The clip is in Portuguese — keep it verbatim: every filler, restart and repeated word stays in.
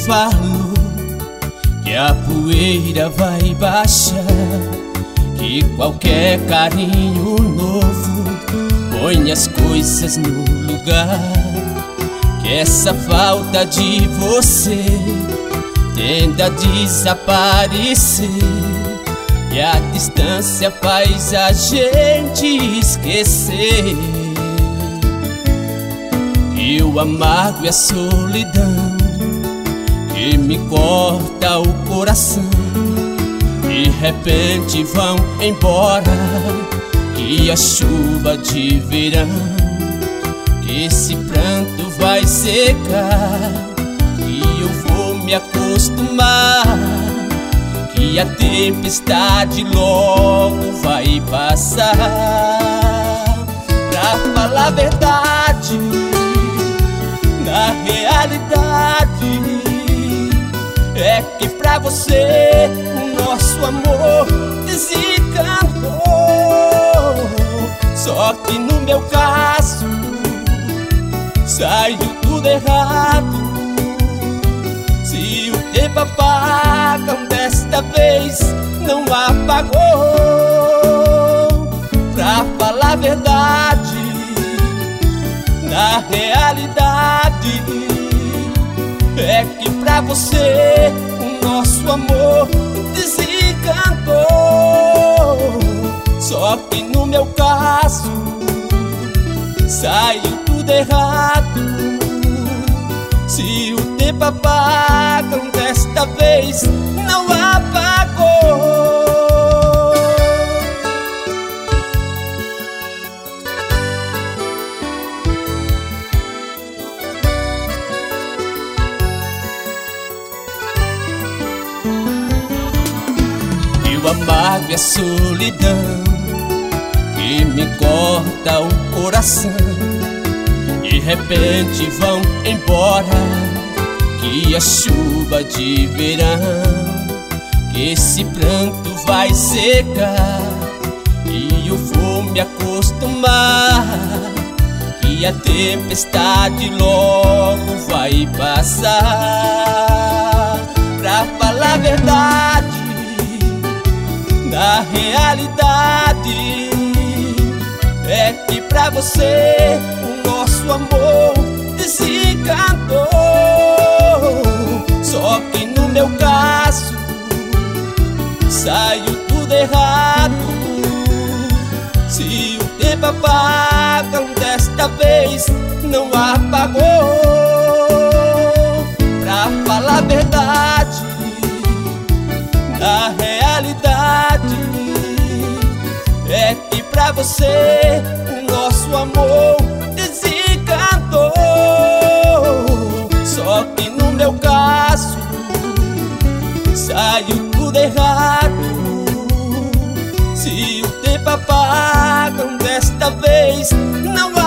falou que a poeira vai baixar, que qualquer carinho novo põe as coisas no lugar, que essa falta de você tende a desaparecer, e a distância faz a gente esquecer que o amargo é a solidão que me corta o coração. De repente vão embora, que a chuva de verão, que esse pranto vai secar, que eu vou me acostumar, que a tempestade logo vai passar. Pra falar a verdade, na realidade, é que pra você o nosso amor desencantou. Só que no meu caso saiu tudo errado. Se o tempo apaga, desta vez não apagou. Pra falar a verdade, na realidade, é que pra você o nosso amor desencantou. Só que no meu caso saiu tudo errado. Se o tempo apaga, desta vez não apagou. E o amargo é a solidão que me corta o coração. De repente vão embora, que a chuva de verão, que esse pranto vai secar, e eu vou me acostumar, que a tempestade logo vai passar. Pra falar a verdade, na realidade, é que pra você o nosso amor desencantou. Só que no meu caso saiu tudo errado. Se o tempo apaga, desta vez não apagou. Pra falar a verdade, na realidade, é que pra você o nosso amor desencantou. Só que no meu caso saiu tudo errado. Se o tempo apaga, desta vez não